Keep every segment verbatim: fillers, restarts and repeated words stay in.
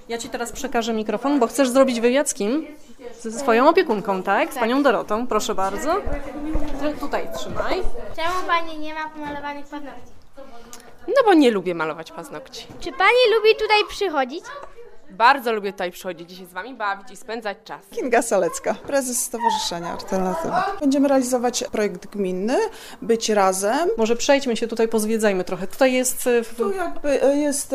Ja Ci teraz przekażę mikrofon, bo chcesz zrobić wywiad z kim? Ze swoją opiekunką, tak? Z Panią Dorotą, proszę bardzo. Tutaj trzymaj. Czemu Pani nie ma pomalowanych paznokci? No bo nie lubię malować paznokci. Czy Pani lubi tutaj przychodzić? Bardzo lubię tutaj przychodzić i się z Wami bawić i spędzać czas. Kinga Salecka, prezes Stowarzyszenia Alternatywa. Będziemy realizować projekt gminny, być razem. Może przejdźmy się tutaj, pozwiedzajmy trochę. Tutaj jest... W... Tu jakby jest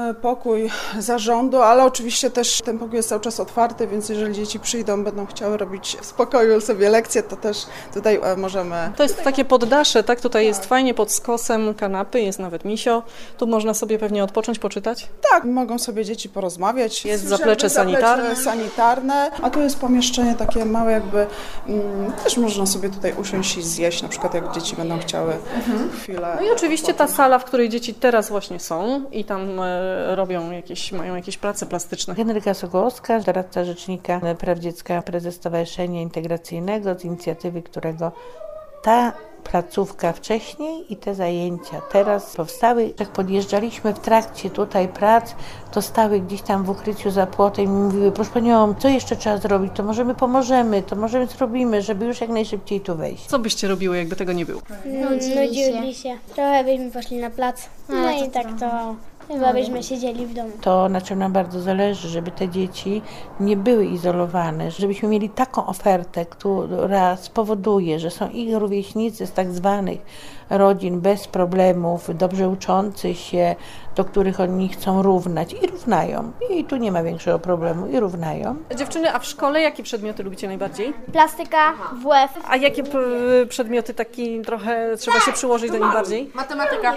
pokój zarządu, ale oczywiście też ten pokój jest cały czas otwarty, więc jeżeli dzieci przyjdą, będą chciały robić w spokoju sobie lekcje, to też tutaj możemy... To jest takie poddasze, tak? Tutaj jest fajnie pod skosem kanapy, jest nawet misio. Tu można sobie pewnie odpocząć, poczytać. Tak, mogą sobie dzieci porozmawiać. Jest zaplecze sanitarne. sanitarne. A tu jest pomieszczenie takie małe, jakby mm, też można sobie tutaj usiąść i zjeść, na przykład jak dzieci będą chciały mhm. chwilę. No i oczywiście ta sala, w której dzieci teraz właśnie są i tam e, robią jakieś, mają jakieś prace plastyczne. Henryka Sokołowska, doradca Rzecznika Praw Dziecka, prezes Stowarzyszenia Integracyjnego, z inicjatywy którego ta placówka wcześniej i te zajęcia teraz powstały. Jak podjeżdżaliśmy w trakcie tutaj prac, to stały gdzieś tam w ukryciu za płotem i mówiły: proszę Panią, co jeszcze trzeba zrobić, to może my pomożemy, to może my zrobimy, żeby już jak najszybciej tu wejść. Co byście robiły, jakby tego nie było? Nudzili się. Trochę byśmy poszli na plac. No i tak to chyba byśmy siedzieli w domu. To, na czym nam bardzo zależy, żeby te dzieci nie były izolowane, żebyśmy mieli taką ofertę, która spowoduje, że są ich rówieśnicy z tak zwanych rodzin bez problemów, dobrze uczących się, do których oni chcą równać i równają. I tu nie ma większego problemu i równają. Dziewczyny, a w szkole jakie przedmioty lubicie najbardziej? Plastyka, W F. A jakie p- przedmioty taki trochę trzeba się przyłożyć do nich bardziej? Matematyka.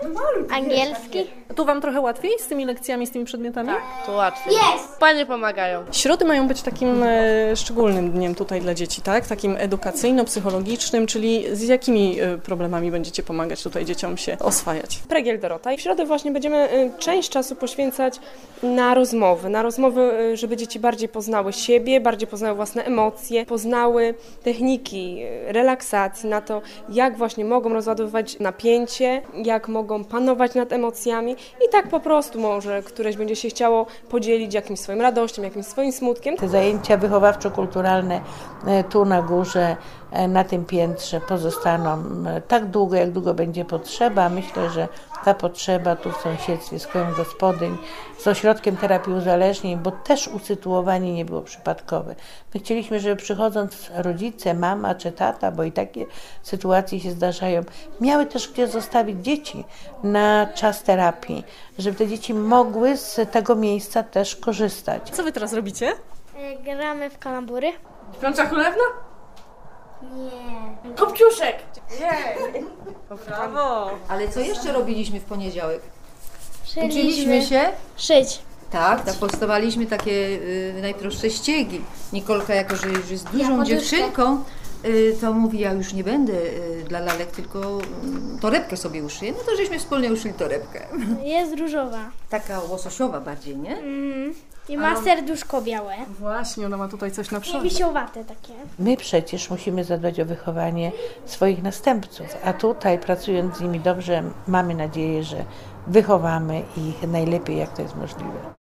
Angielski. Tu Wam trochę łatwiej z tymi lekcjami, z tymi przedmiotami? To łatwiej. Jest! Panie pomagają. Środy mają być takim e, szczególnym dniem tutaj dla dzieci, tak? Takim edukacyjno-psychologicznym, czyli z jakimi e, problemami będziecie pomagać tutaj dzieciom się oswajać? Pregiel Dorota. I w środę właśnie będziemy y, część czasu poświęcać na rozmowy. Na rozmowy, y, żeby dzieci bardziej poznały siebie, bardziej poznały własne emocje, poznały techniki y, relaksacji, na to, jak właśnie mogą rozładowywać napięcie, jak mogą panować nad emocjami i tak po prostu może któreś będzie się chciało podzielić jakimś swoim radością, jakimś swoim smutkiem. Te zajęcia wychowawczo-kulturalne e, tu na górze, e, na tym piętrze pozostaną e, tak długo, jak długo będzie potrzeba. Myślę, że ta potrzeba tu w sąsiedztwie z kołem gospodyń, z ośrodkiem terapii uzależnień, bo też usytuowanie nie było przypadkowe. My chcieliśmy, żeby przychodząc rodzice, mama czy tata, bo i takie sytuacje się zdarzają, miały też gdzie zostawić dzieci na czas terapii, żeby te dzieci mogły z tego miejsca też korzystać. Co Wy teraz robicie? Gramy w kalambury. Śpiąca królewna? Nie. Kopciuszek! Brawo! Ale co jeszcze robiliśmy w poniedziałek? Szyliśmy Uczyliśmy się? szyć. Tak, tak postawaliśmy takie y, najprostsze ściegi. Nikolka, jako że już jest dużą poduszkę. dziewczynką, y, to mówi: ja już nie będę y, dla lalek, tylko y, torebkę sobie uszyję. No to żeśmy wspólnie uszyli torebkę. Jest różowa. Taka łososiowa bardziej, nie? Mhm. I ma serduszko białe. Właśnie, ona ma tutaj coś na I przodu. wisiowate takie. My przecież musimy zadbać o wychowanie swoich następców, a tutaj pracując z nimi dobrze, mamy nadzieję, że wychowamy ich najlepiej, jak to jest możliwe.